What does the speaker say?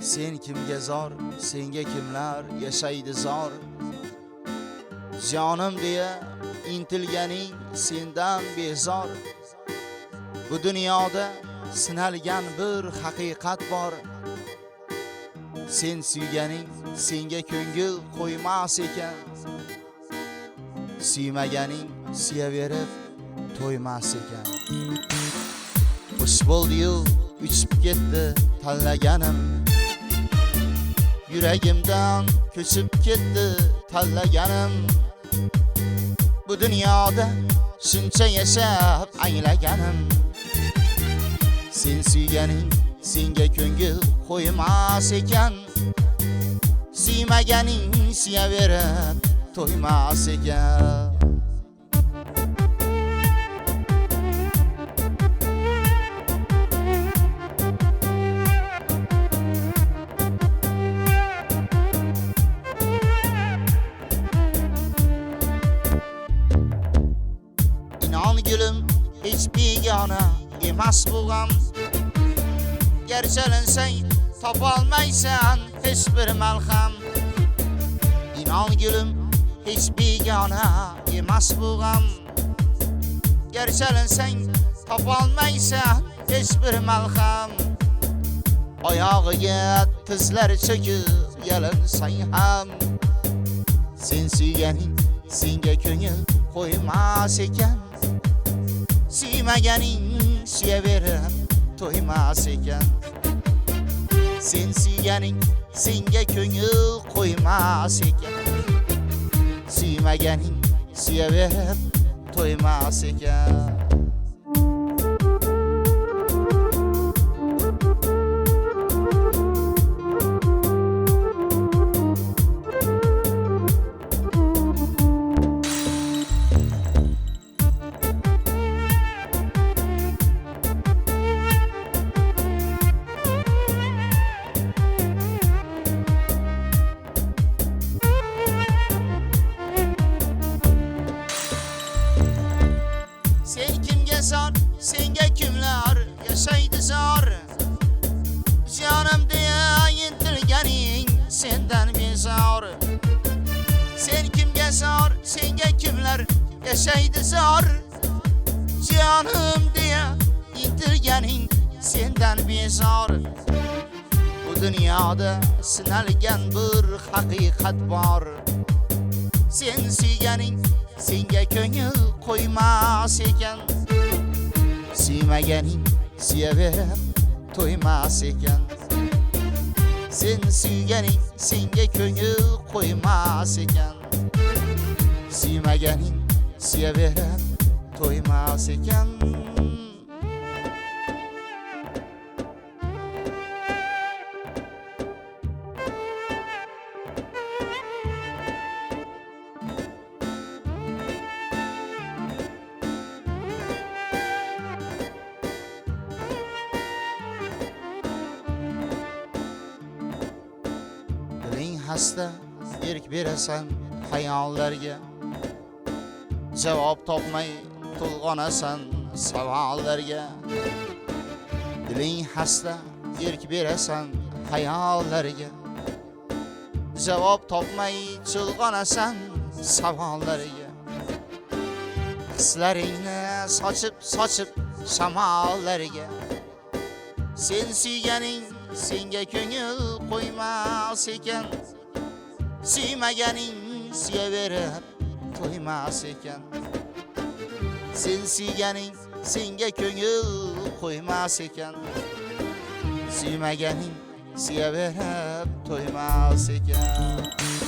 Sen kimga zor, senga kimlar yashaydi zor. Jonim deya intilganing sendan bezor. Bu dunyoda sinalgan bir haqiqat bor. Sen suyganing senga ko'ngil qo'ymas ekan. Suymaganing suyaverib to'ymas ekan. Xush bo'ldi-yu, uchib ketdi tanlaganim. Yuragimdan ko'chib ketdi tanlaganim. Bu dunyoda shuncha yashab anglaganim. Sen suyganing senga ko'ngil qo'ymas ekan. Suymaganing suyaverib to'ymas ekan. İnan gülüm hiç begona emas bu gam. Gerçelensen topolmaysan hech bir malham. İnan gülüm hiç begona emas bu gam. Gerçelensen topolmaysan hech bir malham. Oyog'iga tizlar cho'kib yalinsang ham. Sen suyganing senga ko'ngil qo'ymas ekan. Suymaganing suyaverib to'ymas ekan. Sen suyganing senga ko'ngil qo'ymas ekan. Suymaganing suyaverib to'ymas ekan. Sen kimga zor, senga kimlar yashaydi zor. Jonim deya intilganing sendan bezor. Sen kimga zor, senga kimlar yashaydi zor. Jonim deya intilganing sendan bezor. Bu dunyoda sinalgan bir haqiqat bor. Sen suyganing senga ko'ngil qo'ymas ekan. Suymaganing suyaverib to'ymas ekan. Sen suyganing senga ko'ngil qo'ymas ekan. Suymaganing suyaverib to'ymas ekan. Diling hasta erk berasan xayollarga. Javob topmay to'lg'onasan savollarga. Diling hasta erk berasan xayollarga. Javob topmay to'lg'onasan savollarga. Hislaringni sochib shamollarga. Sen suyganing senga ko'ngil qo'ymas ekan. Suymaganing suyaverib to'ymas ekan. Sen suyganing senga ko'ngil qo'ymas ekan. Suymaganing suyaverib to'ymas ekan.